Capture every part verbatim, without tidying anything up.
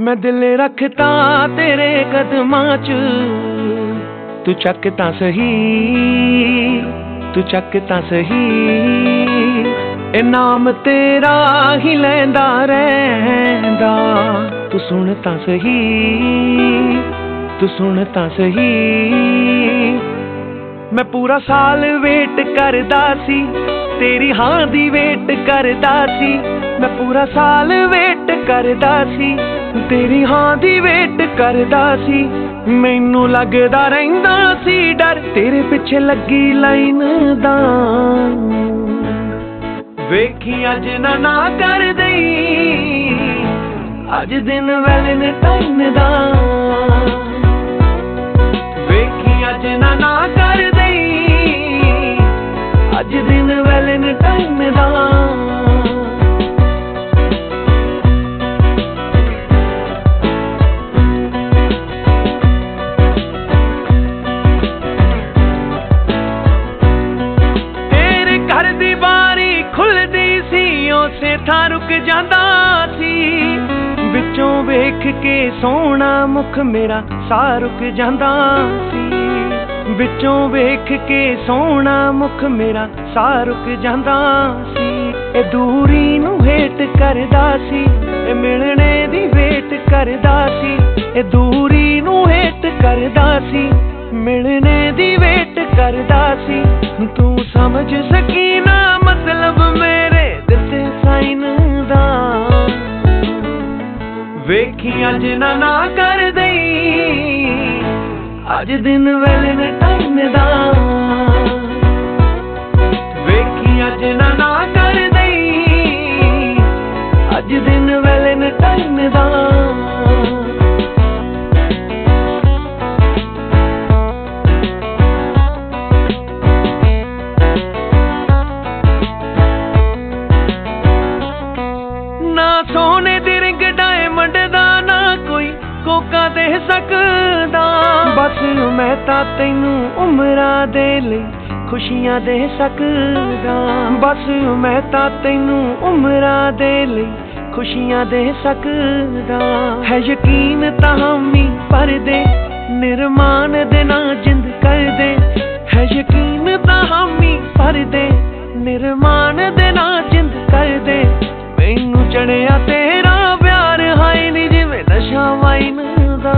मैं दिल रखता तेरे कदमां च, तू चक तां सही, तू चक तां सही। ए नाम तेरा ही लैंदा रैंदा, तू सुन तां सही, तू सुन तां सही। मैं पूरा साल वेट करदा सी, तेरी हां दी वेट करदा सी। मैं पूरा साल वेट करदा सी, तेरी हां दी वेट करदा सी। मैनू लगदा रहिंदा सी डर, तेरे पिछे लगी लाइन दा। वेखी अज ना ना कर दई, अज दिन वैलेंटाइन दा। वेखी अज ना ना कर दई, अज दिन वैलेंटाइन दा। उसे थां रुक जांदा सी, विचों वेख के सोहना मुख मेरा सा रुक जांदा सी। विचों वेख के सोहना मुख मेरा सा रुक जांदा सी। ए दूरी नू हेट करदा सी, ए मिलने दी वेट करदा सी। ए दूरी नू हेट करदा सी, मिलने दी वेट करदा सी। तू समझ सकी ना मतलब मेरे दिते साइन दा। वेखी अज ना ना कर दई, अज दिन वैलेंटाइन दा। वेखी अज ना ना कर दई, अज दिन वैलेंटाइन दा। सोने दी रिंग डायमंड दा ना कोई कोका दे सकदा। बस मैं तां तैनू उमरां दे लई खुशियां दे सकदा। बस मैं तां तैनू उमरां दे लई खुशियां दे सकदा। है यकीन तां हामी पर दे, निरमान दे ना जिंद कर दे। है यकीन तां हामी पर दे, निरमान दे ना जिंद कर दे। मैनू चढ़िया तेरा प्यार, हाय नी जिवें नशा वाइन दा।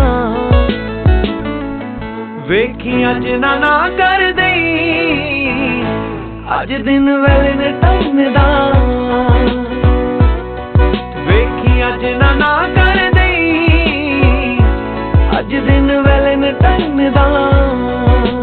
वेखी अज ना ना कर दई, अज दिन वैलेंटाइन दा। वेखी अज ना ना कर दई, अज दिन वैलेंटाइन दा।